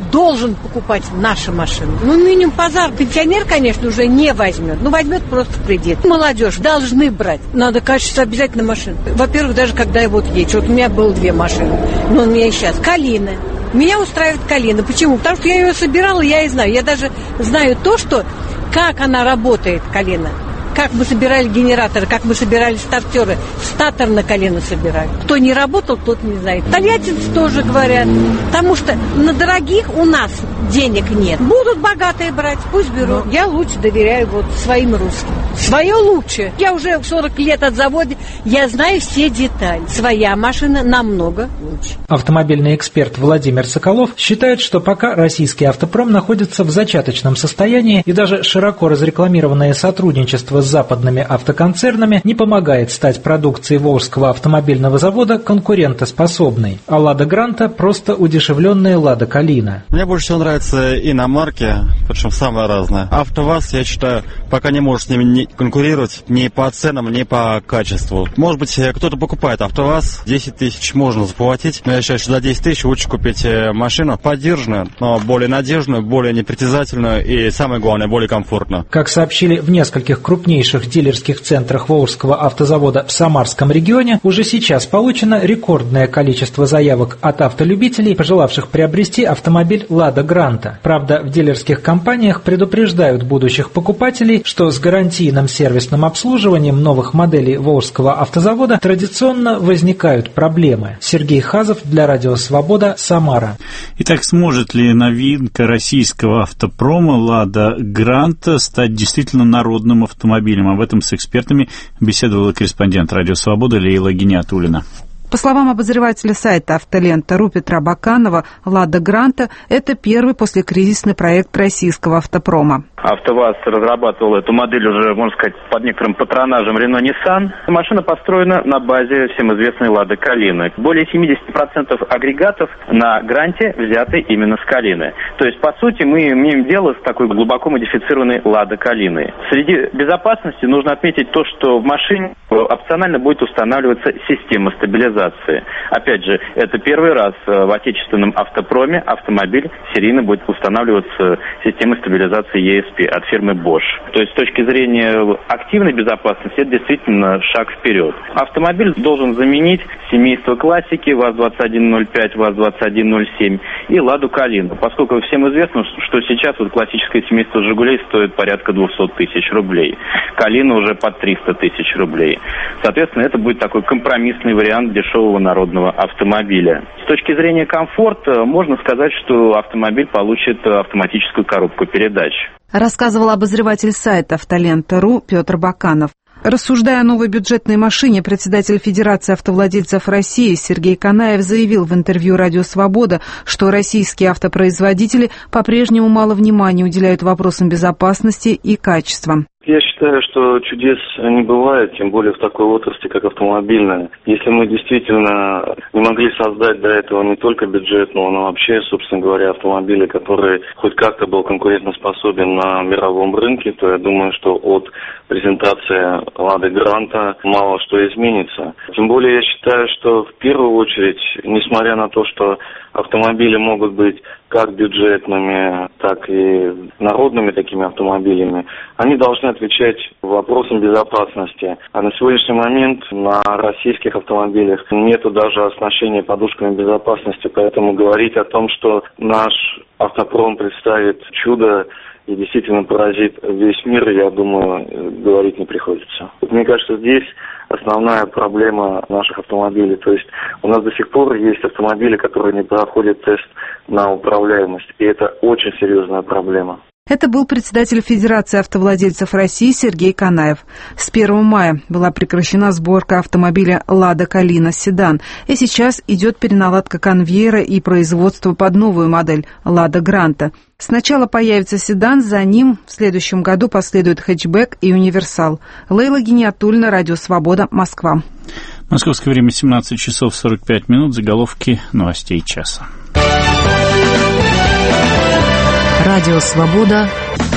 должен покупать наши машины. Ну, минимум базар. Пенсионер, конечно, уже не возьмет. Ну, возьмет просто в кредит. Молодежь должны брать. Надо качество обязательно машин. Во-первых, даже когда я вот едешь. Вот у меня было две машины. Ну, у меня и сейчас. Калина. Меня устраивает Калина. Почему? Потому что я ее собирала, я и знаю. Я даже знаю то, что как она работает, Калина. Как мы собирали генераторы, как мы собирали стартеры. Статор на колено собирали. Кто не работал, тот не знает. Тольяттинцы тоже говорят. Потому что на дорогих у нас денег нет. Будут богатые брать, пусть берут. Но я лучше доверяю вот своим русским. Свое лучше. Я уже сорок лет от завода, я знаю все детали. Своя машина намного лучше. Автомобильный эксперт Владимир Соколов считает, что пока российский автопром находится в зачаточном состоянии и даже широко разрекламированное сотрудничество с западными автоконцернами не помогает стать продукцией Волжского автомобильного завода конкурентоспособной. А «Лада Гранта» просто удешевленная «Лада Калина». Мне больше всего нравятся иномарки, причем самые разные. АвтоВАЗ, я считаю, пока не может с ними не конкурировать ни по ценам, ни по качеству. Может быть, кто-то покупает АвтоВАЗ, десять тысяч можно заплатить, но я считаю, что за десять тысяч лучше купить машину поддержанную, но более надежную, более непритязательную и, самое главное, более комфортную. Как сообщили в нескольких крупнейших дилерских центрах Волжского автозавода в Самарском регионе, уже сейчас получено рекордное количество заявок от автолюбителей, пожелавших приобрести автомобиль «Лада Гранта». Правда, в дилерских компаниях предупреждают будущих покупателей, что с гарантийным сервисным обслуживанием новых моделей Волжского автозавода традиционно возникают проблемы. Сергей Хазов для Радио Свобода, Самара. Итак, сможет ли новинка российского автопрома «Лада Гранта» стать действительно народным автомобилем? Об этом с экспертами беседовала корреспондент «Радио Свобода» Лейла Гиниатуллина. По словам обозревателя сайта «Автолента.ру» Петра Баканова, «Лада Гранта» — это первый послекризисный проект российского автопрома. АвтоВАЗ разрабатывал эту модель уже, можно сказать, под некоторым патронажем Renault Nissan. Машина построена на базе всем известной «Лады Калины». Более семьдесят процентов агрегатов на Гранте взяты именно с Калины. То есть, по сути, мы имеем дело с такой глубоко модифицированной «Лада Калиной». Среди безопасности нужно отметить то, что в машине опционально будет устанавливаться система стабилизации. Опять же, это первый раз в отечественном автопроме автомобиль серийно будет устанавливаться системой стабилизации и эс пи от фирмы Bosch. То есть с точки зрения активной безопасности это действительно шаг вперед. Автомобиль должен заменить семейство классики ВАЗ двадцать один ноль пять, ВАЗ двадцать один ноль семь и «Ладу Калину», поскольку всем известно, что сейчас вот классическое семейство «Жигулей» стоит порядка двести тысяч рублей. «Калина» уже под триста тысяч рублей. Соответственно, это будет такой компромиссный вариант дешевого народного автомобиля. С точки зрения комфорта, можно сказать, что автомобиль получит автоматическую коробку передач. Рассказывал обозреватель сайта «Автолента.ру» Петр Баканов. Рассуждая о новой бюджетной машине, председатель Федерации автовладельцев России Сергей Канаев заявил в интервью «Радио Свобода», что российские автопроизводители по-прежнему мало внимания уделяют вопросам безопасности и качества. Я считаю, что чудес не бывает, тем более в такой отрасли, как автомобильная. Если мы действительно не могли создать до этого не только бюджетного, но вообще, собственно говоря, автомобиля, который хоть как-то был конкурентоспособен на мировом рынке, то я думаю, что от презентации «Лады Гранта» мало что изменится. Тем более я считаю, что в первую очередь, несмотря на то, что автомобили могут быть как бюджетными, так и народными такими автомобилями, они должны отвечать вопросам безопасности. А на сегодняшний момент на российских автомобилях нету даже оснащения подушками безопасности, поэтому говорить о том, что наш автопром представит чудо и действительно поразит весь мир, я думаю, говорить не приходится. Мне кажется, здесь основная проблема наших автомобилей. То есть у нас до сих пор есть автомобили, которые не проходят тест на управляемость, и это очень серьезная проблема. Это был председатель Федерации автовладельцев России Сергей Канаев. С первого мая была прекращена сборка автомобиля «Лада Калина» седан, и сейчас идет переналадка конвейера и производство под новую модель «Лада Гранта». Сначала появится седан, за ним в следующем году последует хэтчбэк и универсал. Лейла Гиниатуллина, Радио Свобода, Москва. Московское время семнадцать часов сорок пять минут. Заголовки новостей часа. Радио Свобода.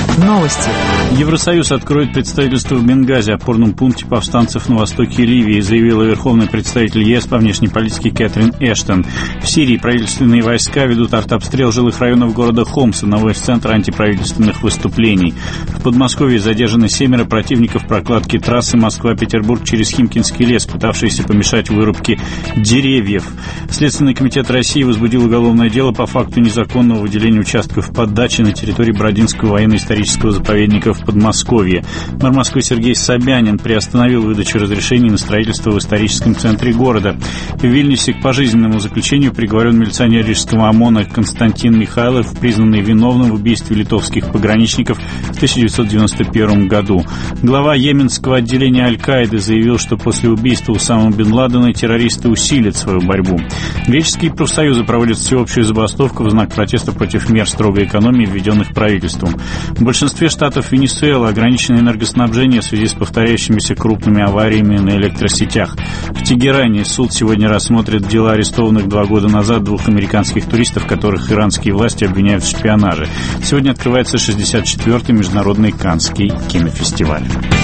Новости. Евросоюз откроет представительство в Бенгази, опорном пункте повстанцев на востоке Ливии, заявила верховный представитель ЕС по внешней политике Кэтрин Эштон. В Сирии правительственные войска ведут артобстрел жилых районов города Хомс, одного из центров антиправительственных выступлений. В Подмосковье задержаны семеро противников прокладки трассы Москва-Петербург через Химкинский лес, пытавшиеся помешать вырубке деревьев. Следственный комитет России возбудил уголовное дело по факту незаконного выделения участков под дачи на территории Бродинского военно-исторического заповедника в Подмосковье. Мэр Москвы Сергей Собянин приостановил выдачу разрешений на строительство в историческом центре города. В Вильнюсе к пожизненному заключению приговорен милиционер рижского ОМОНа Константин Михайлов, признанный виновным в убийстве литовских пограничников в тысяча девятьсот девяносто первом году. Глава йеменского отделения Аль-Каиды заявил, что после убийства Усама бен Ладена террористы усилят свою борьбу. Греческие профсоюзы проводят всеобщую забастовку в знак протеста против мер строгой экономии, введенных правительством. В большинстве штатов Венесуэлы ограничено энергоснабжение в связи с повторяющимися крупными авариями на электросетях. В Тегеране суд сегодня рассмотрит дела арестованных два года назад двух американских туристов, которых иранские власти обвиняют в шпионаже. Сегодня открывается шестьдесят четвёртый международный Каннский кинофестиваль.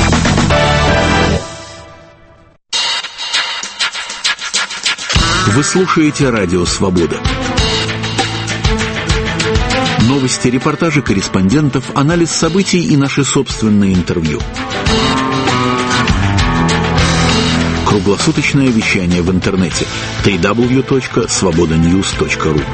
Вы слушаете «Радио Свобода». Новости, репортажи корреспондентов, анализ событий и наши собственные интервью. Круглосуточное вещание в интернете дабл ю дабл ю дабл ю точка свобода ньюс точка ру.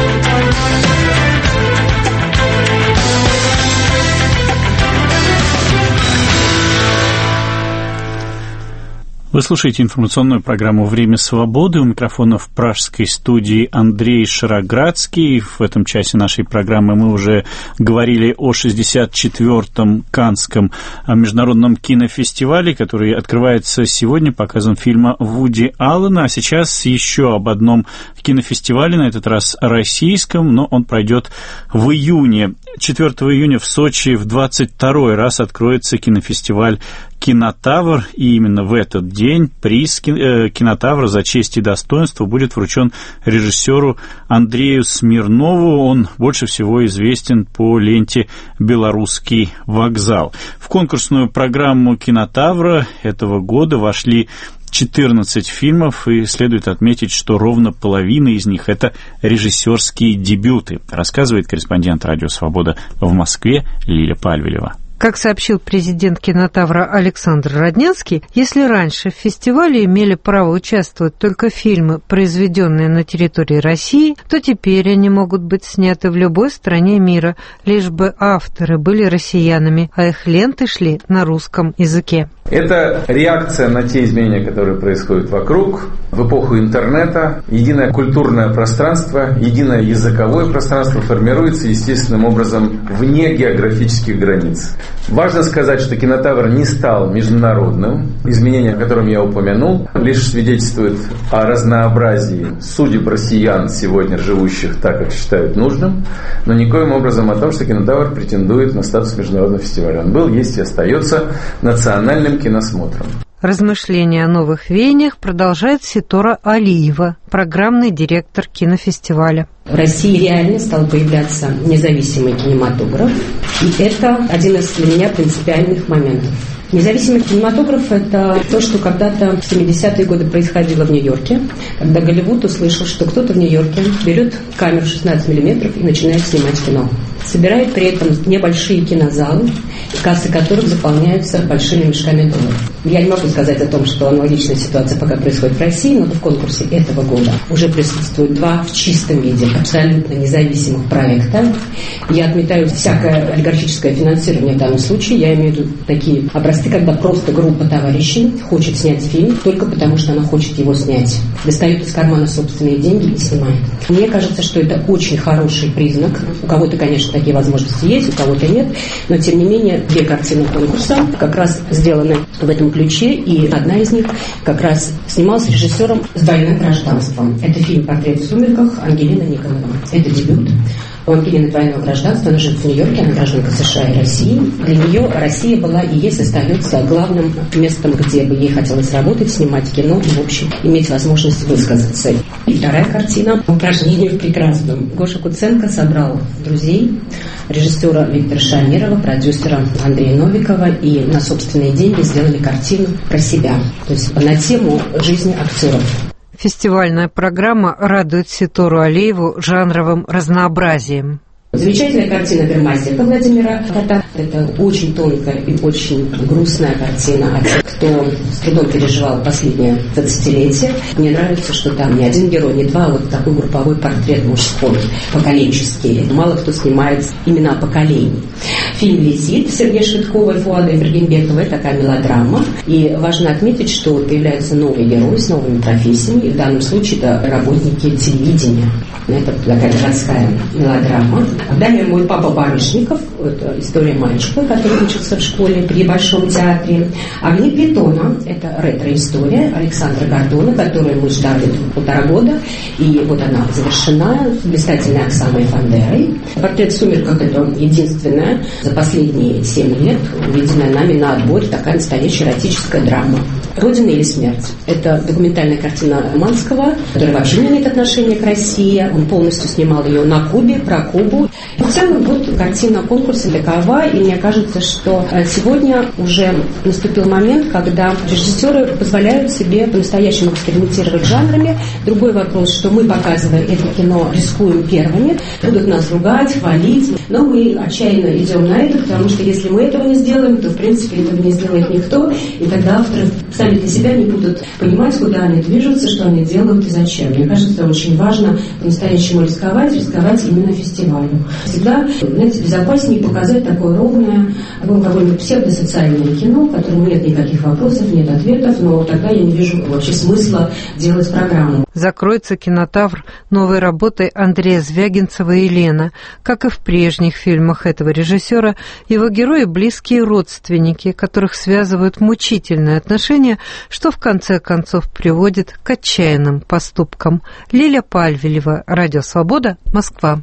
Вы слушаете информационную программу «Время свободы». У микрофона в пражской студии Андрей Шароградский. В этом часе нашей программы мы уже говорили о шестьдесят четвёртом Каннском международном кинофестивале, который открывается сегодня показом фильма Вуди Аллена. А сейчас еще об одном кинофестивале, на этот раз российском, но он пройдет в июне. четвёртого июня в Сочи в двадцать второй раз откроется кинофестиваль «Кинотавр», и именно в этот день приз «Кинотавра» за честь и достоинство будет вручен режиссеру Андрею Смирнову. Он больше всего известен по ленте «Белорусский вокзал». В конкурсную программу «Кинотавра» этого года вошли четырнадцать фильмов, и следует отметить, что ровно половина из них – это режиссерские дебюты, рассказывает корреспондент «Радио Свобода» в Москве Лиля Пальвелева. Как сообщил президент «Кинотавра» Александр Роднянский, если раньше в фестивале имели право участвовать только фильмы, произведенные на территории России, то теперь они могут быть сняты в любой стране мира, лишь бы авторы были россиянами, а их ленты шли на русском языке. Это реакция на те изменения, которые происходят вокруг. В эпоху интернета единое культурное пространство, единое языковое пространство формируется естественным образом вне географических границ. Важно сказать, что «Кинотавр» не стал международным. Изменения, о котором я упомянул, лишь свидетельствуют о разнообразии судеб россиян, сегодня живущих так, как считают нужным, но никоим образом о том, что «Кинотавр» претендует на статус международного фестиваля. Он был, есть и остается национальным киносмотром. Размышления о новых веяниях продолжает Ситора Алиева, программный директор кинофестиваля. В России реально стал появляться независимый кинематограф, и это один из для меня принципиальных моментов. Независимый кинематограф – это то, что когда-то в семидесятые годы происходило в Нью-Йорке, когда Голливуд услышал, что кто-то в Нью-Йорке берет камеру шестнадцать миллиметров и начинает снимать кино. Собирает при этом небольшие кинозалы, кассы которых заполняются большими мешками долларов. Я не могу сказать о том, что аналогичная ситуация пока происходит в России, но в конкурсе этого года уже присутствуют два в чистом виде абсолютно независимых проекта. Я отметаю всякое олигархическое финансирование в данном случае. Я имею в виду такие образцы, когда просто группа товарищей хочет снять фильм только потому, что она хочет его снять. Достает из кармана собственные деньги и снимает. Мне кажется, что это очень хороший признак. У кого-то, конечно, такие возможности есть, у кого-то нет, но тем не менее две картины конкурса как раз сделаны в этом ключе, и одна из них как раз снималась режиссером с двойным гражданством. Это фильм «Портрет в сумерках» Ангелина Никонова. Это дебют. У Ангелины двойное гражданство, она живет в Нью-Йорке, она гражданка США и России. Для нее Россия была и есть, остается главным местом, где бы ей хотелось работать, снимать кино и, в общем, иметь возможность высказаться. И вторая картина «Упражнение в прекрасном». Гоша Куценко собрал друзей, режиссера Виктора Шамирова, продюсера Андрея Новикова, и на собственные деньги сделали картину про себя, то есть на тему жизни актеров. Фестивальная программа радует Ситору Алиеву жанровым разнообразием. Замечательная картина Бермазика Владимира Кота. Это очень тонкая и очень грустная картина о тех, кто с трудом переживал последнее двадцатилетие. Мне нравится, что там не один герой, не два, а вот такой групповой портрет мужской, поколенческий. Мало кто снимает именно о поколении. Фильм «Лизит» Сергея Швидкова и Фуада Ибрагимбекова — это такая мелодрама. И важно отметить, что появляются новые герои с новыми профессиями. И в данном случае это работники телевидения. Это такая городская мелодрама. Далее «Мой папа Барышников». Это история мальчика, который учился в школе при Большом театре. «Огни Притона» — это ретро-история Александра Гордона, которую мы ждали полтора года. И вот она завершена с блистательной Оксаной Фандерой. «Портрет в сумерках» — это единственная за последние семь лет увиденная нами на отборе такая настоящая эротическая драма. «Родина или смерть» — это документальная картина Манского, которая вообще не имеет отношения к России. Он полностью снимал ее на Кубе, про Кубу. В целом, вот картина конкурса такова, и мне кажется, что сегодня уже наступил момент, когда режиссеры позволяют себе по-настоящему экспериментировать жанрами. Другой вопрос, что мы, показывая это кино, рискуем первыми, будут нас ругать, хвалить, но мы отчаянно идем на это, потому что если мы этого не сделаем, то, в принципе, этого не сделает никто, и тогда авторы сами для себя не будут понимать, куда они движутся, что они делают и зачем. Мне кажется, очень важно по-настоящему рисковать, рисковать именно фестивалю. Всегда, знаете, безопаснее показать такое ровное, какое-нибудь псевдосоциальное кино, в котором нет никаких вопросов, нет ответов, но тогда я не вижу вообще смысла делать программу. Закроется кинотавр новой работой Андрея Звягинцева и Лена. Как и в прежних фильмах этого режиссера, его герои — близкие родственники, которых связывают мучительные отношения, что в конце концов приводит к отчаянным поступкам. Лиля Пальвелева, Радио Свобода, Москва.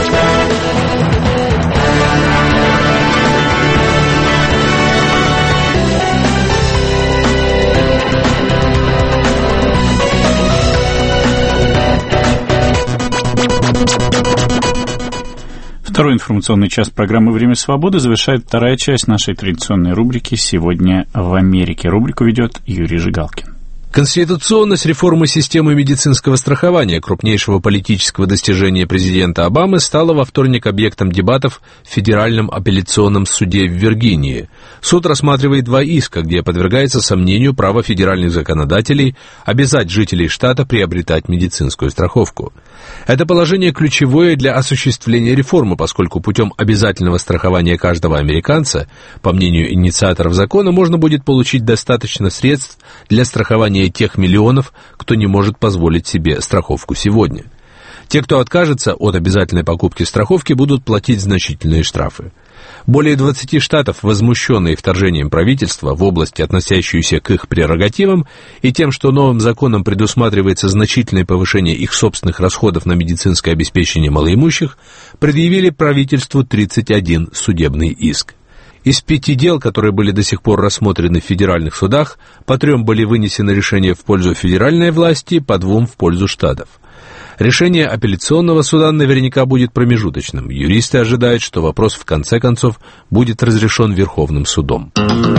Второй информационный час программы «Время свободы» завершает вторая часть нашей традиционной рубрики «Сегодня в Америке». Рубрику ведет Юрий Жигалкин. Конституционность реформы системы медицинского страхования, крупнейшего политического достижения президента Обамы, стала во вторник объектом дебатов в Федеральном апелляционном суде в Виргинии. Суд рассматривает два иска, где подвергается сомнению право федеральных законодателей обязать жителей штата приобретать медицинскую страховку. Это положение ключевое для осуществления реформы, поскольку путем обязательного страхования каждого американца, по мнению инициаторов закона, можно будет получить достаточно средств для страхования тех миллионов, кто не может позволить себе страховку сегодня. Те, кто откажется от обязательной покупки страховки, будут платить значительные штрафы. Более двадцати штатов, возмущенные вторжением правительства в области, относящуюся к их прерогативам, и тем, что новым законом предусматривается значительное повышение их собственных расходов на медицинское обеспечение малоимущих, предъявили правительству тридцать один судебный иск. Из пяти дел, которые были до сих пор рассмотрены в федеральных судах, по трем были вынесены решения в пользу федеральной власти, по двум в пользу штатов. Решение апелляционного суда наверняка будет промежуточным. Юристы ожидают, что вопрос в конце концов будет разрешен Верховным судом.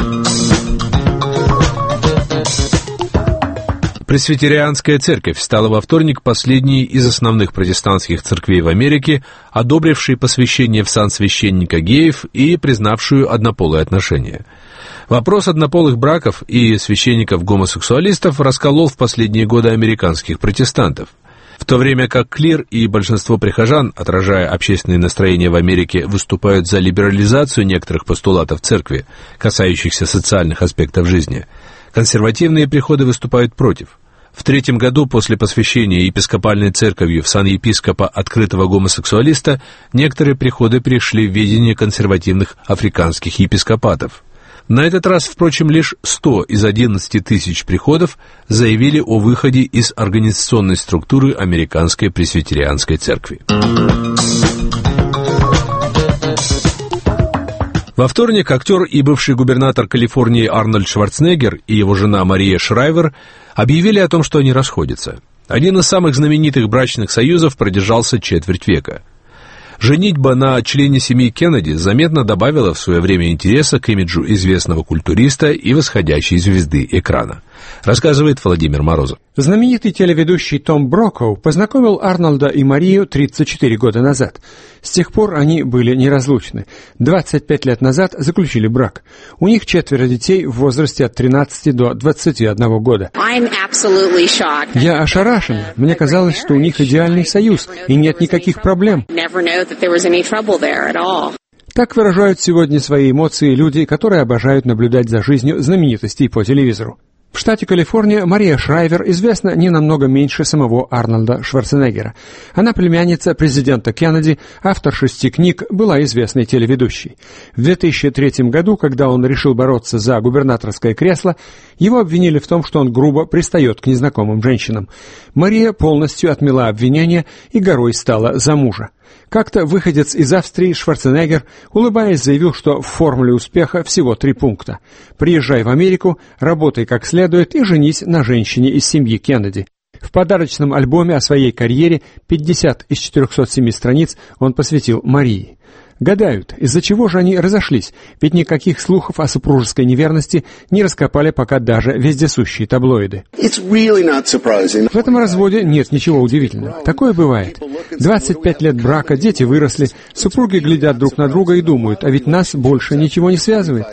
Пресвитерианская церковь стала во вторник последней из основных протестантских церквей в Америке, одобрившей посвящение в сан священника геев и признавшую однополые отношения. Вопрос однополых браков и священников-гомосексуалистов расколол в последние годы американских протестантов. В то время как клир и большинство прихожан, отражая общественные настроения в Америке, выступают за либерализацию некоторых постулатов церкви, касающихся социальных аспектов жизни, консервативные приходы выступают против. В третьем году после посвящения епископальной церковью в сан епископа открытого гомосексуалиста некоторые приходы перешли в ведение консервативных африканских епископатов. На этот раз, впрочем, лишь сто из одиннадцати тысяч приходов заявили о выходе из организационной структуры Американской пресвитерианской церкви. Во вторник актер и бывший губернатор Калифорнии Арнольд Шварценеггер и его жена Мария Шрайвер объявили о том, что они расходятся. Один из самых знаменитых брачных союзов продержался четверть века. Женитьба на члене семьи Кеннеди заметно добавила в свое время интереса к имиджу известного культуриста и восходящей звезды экрана, рассказывает Владимир Морозов. Знаменитый телеведущий Том Брокоу познакомил Арнольда и Марию тридцать четыре года назад. С тех пор они были неразлучны. двадцать пять лет назад заключили брак. У них четверо детей в возрасте от тринадцати до двадцати одного года. Я ошарашен. Мне казалось, что у них идеальный союз, и нет никаких проблем. Так выражают сегодня свои эмоции люди, которые обожают наблюдать за жизнью знаменитостей по телевизору. В штате Калифорния Мария Шрайвер известна не намного меньше самого Арнольда Шварценеггера. Она племянница президента Кеннеди, автор шести книг, была известной телеведущей. В две тысячи третьем году, когда он решил бороться за губернаторское кресло, его обвинили в том, что он грубо пристает к незнакомым женщинам. Мария полностью отмела обвинения и горой стала за мужа. Как-то выходец из Австрии Шварценеггер, улыбаясь, заявил, что в формуле успеха всего три пункта. Приезжай в Америку, работай как следует и женись на женщине из семьи Кеннеди. В подарочном альбоме о своей карьере пятьдесят из четырехсот семи страниц он посвятил Марии. Гадают, из-за чего же они разошлись, ведь никаких слухов о супружеской неверности не раскопали пока даже вездесущие таблоиды. Really в этом разводе нет ничего удивительного. Такое бывает. двадцать пять лет брака, дети выросли, супруги глядят друг на друга и думают, а ведь нас больше ничего не связывает.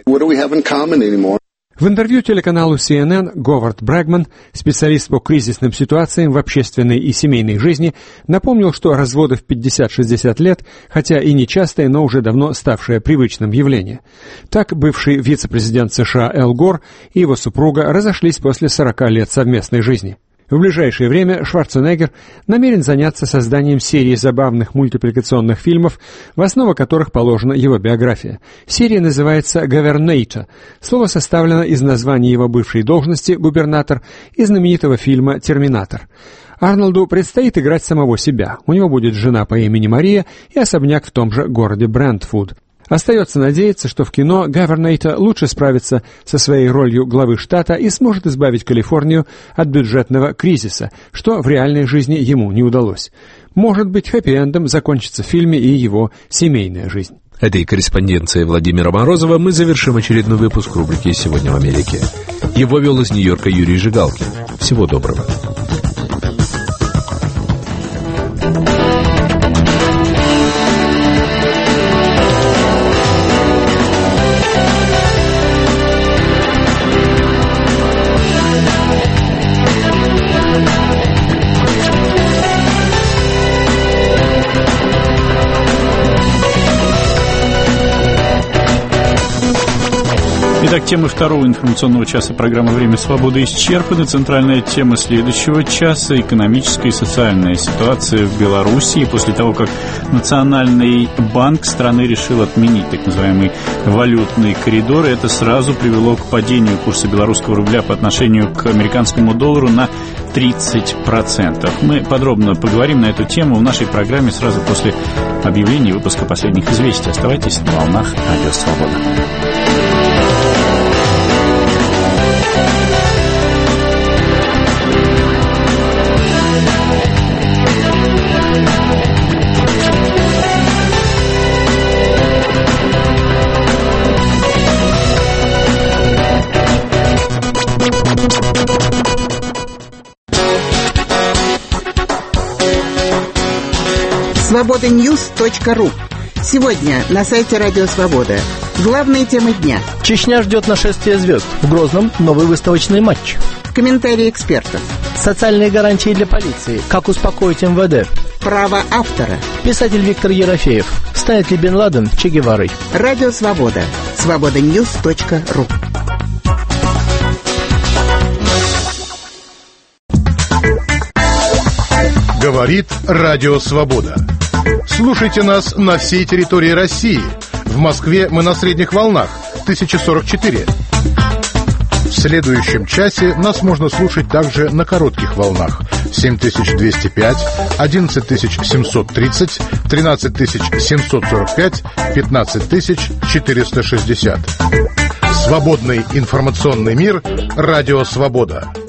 В интервью телеканалу си эн эн Говард Брэгман, специалист по кризисным ситуациям в общественной и семейной жизни, напомнил, что разводы в пятьдесят-шестьдесят лет, хотя и нечастое, но уже давно ставшее привычным явление. Так, бывший вице-президент США Эл Гор и его супруга разошлись после сорока лет совместной жизни. В ближайшее время Шварценеггер намерен заняться созданием серии забавных мультипликационных фильмов, в основу которых положена его биография. Серия называется «Говернейтор». Слово составлено из названия его бывшей должности «губернатор» и знаменитого фильма «Терминатор». Арнольду предстоит играть самого себя. У него будет жена по имени Мария и особняк в том же городе Брентфуд. Остается надеяться, что в кино Говернейтор лучше справится со своей ролью главы штата и сможет избавить Калифорнию от бюджетного кризиса, что в реальной жизни ему не удалось. Может быть, хэппи-эндом закончится в фильме и его семейная жизнь. Этой корреспонденцией Владимира Морозова мы завершим очередной выпуск рубрики «Сегодня в Америке». Его вел из Нью-Йорка Юрий Жигалкин. Всего доброго. Итак, темы второго информационного часа программы «Время свободы» исчерпаны. Центральная тема следующего часа – экономическая и социальная ситуация в Беларуси. После того, как Национальный банк страны решил отменить так называемый валютный коридор, это сразу привело к падению курса белорусского рубля по отношению к американскому доллару на тридцать процентов. Мы подробно поговорим на эту тему в нашей программе сразу после объявления выпуска последних известий. Оставайтесь на волнах Радио Свобода. свобода ньюс точка ру. Сегодня на сайте Радио Свобода. Главные темы дня. Чечня ждет нашествия звезд. В Грозном новый выставочный матч. Комментарии экспертов. Социальные гарантии для полиции. Как успокоить эм вэ дэ. Право автора. Писатель Виктор Ерофеев. Станет ли Бен Ладен Че Геварой? Радио Свобода. свобода ньюс точка ру. Говорит Радио Свобода. Слушайте нас на всей территории России. В Москве мы на средних волнах тысяча сорок четыре. В следующем часе нас можно слушать также на коротких волнах семь тысяч двести пять, одиннадцать тысяч семьсот тридцать, тринадцать тысяч семьсот сорок пять, пятнадцать тысяч четыреста шестьдесят. Свободный информационный мир. Радио «Свобода».